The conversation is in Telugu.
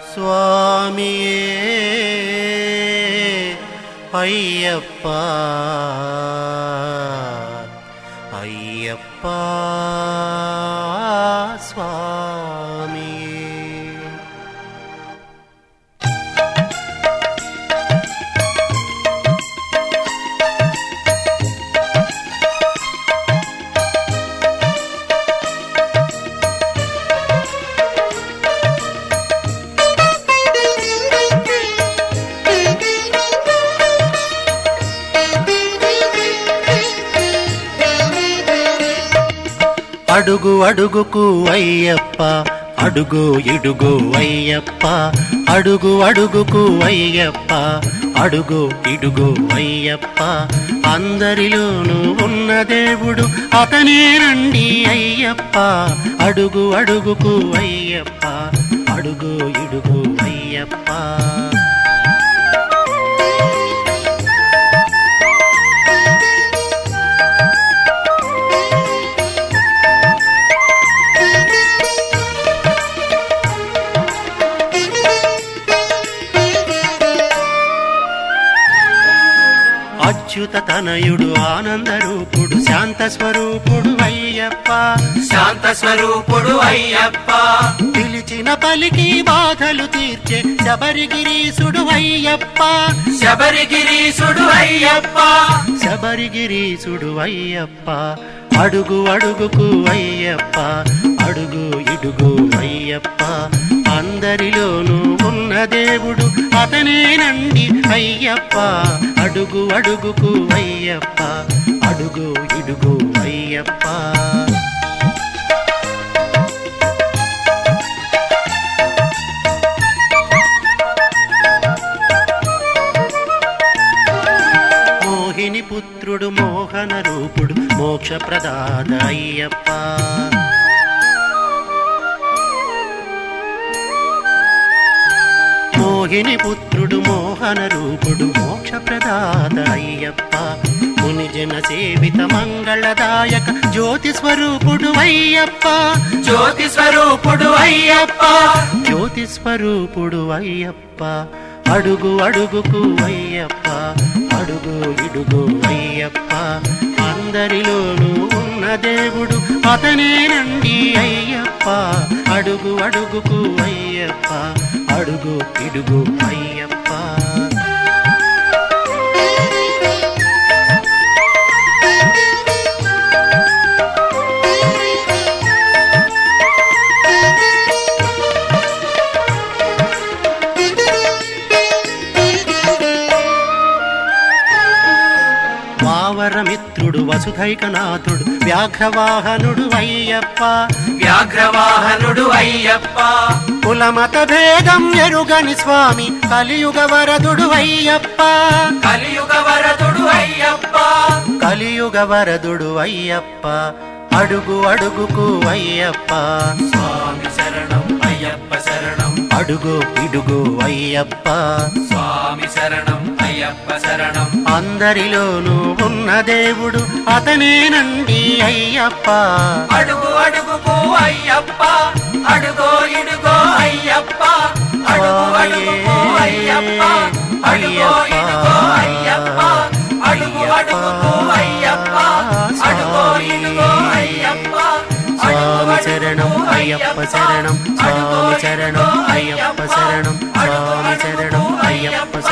స్వామియే అయ్యప్ప అయ్యప్ప స్వామియే. అడుగు అడుగుకు అయ్యప్ప అడుగు ఇడుగు అయ్యప్ప అడుగు అడుగుకు అయ్యప్ప అడుగు ఇడుగు అయ్యప్ప అందరిలోనూ ఉన్న దేవుడు అతనేనండి అయ్యప్ప అడుగు అడుగుకు అయ్యప్ప అడుగు ఇడుగు అయ్యప్ప. అచ్యుత తనయుడు ఆనంద రూపుడు శాంత స్వరూపుడు అయ్యప్ప శాంత స్వరూపుడు అయ్యప్ప పిలిచిన పలికి బాధలు తీర్చే శబరిగిరీసుడు అయ్యప్ప శబరిగిరీసుడు అయ్యప్ప శబరిగిరీసుడు అయ్యప్ప అడుగు అడుగుకు అయ్యప్ప అడుగు ఇడుగు అయ్యప్ప అందరిలోనూ ఉన్న దేవుడు అతనేనండి అయ్యప్ప అడుగు అడుగుకు అయ్యప్ప అడుగు ఇడుగు అయ్యప్ప. మోహిని పుత్రుడు మోహన రూపుడు మోక్ష ప్రదాత అయ్యప్ప మోహిని పుత్రుడు మోహన రూపుడు మోక్ష ప్రదాత అయ్యప్ప మునిజన సేవిత మంగళదాయక జ్యోతి స్వరూపుడు అయ్యప్ప జ్యోతి స్వరూపుడు అయ్యప్ప జ్యోతి స్వరూపుడు అయ్యప్ప అడుగు అడుగుకు అయ్యప్ప అడుగు ఇడుగు అయ్యప్ప అందరిలోనూ ఉన్న దేవుడు అతనేనండి అయ్యప్ప అడుగు అడుగుకు అయ్యప్ప అడుగు ఇడుగు అయ్యప్ప. వావరమిత్రుడు వసుధైకనాథుడు వ్యాఘ్రవాహనుడు అయ్యప్ప వ్యాఘ్రవాహనుడు అయ్యప్ప కులమత భేదం ఎరుగని స్వామి కలియుగ వరదుడు అయ్యప్ప కలియుగ వరదుడు అయ్యప్ప కలియుగ వరదుడు అయ్యప్ప అడుగు అడుగుకు అయ్యప్ప స్వామి శరణం అయ్యప్ప శరణం అడుగు ఇడుగు అయ్యప్ప స్వామి శరణం అయ్యప్ప శరణం అందరిలోనూ ఉన్న దేవుడు అతనేనండి అయ్యప్ప అడుగు అడుగుకు అయ్యప్ప అడుగో ఇడుగో అయ్యప్ప అడుగు అడుగుకు అయ్యప్ప అడుగో ఇడుగో అయ్యప్ప అడుగు అడుగుకు అయ్యప్ప అడుగో ఇడుగో అయ్యప్ప స్వామి శరణం అయ్యప్ప శరణం స్వామి శరణం అయ్యప్ప శరణం స్వామి శరణం అయ్యప్ప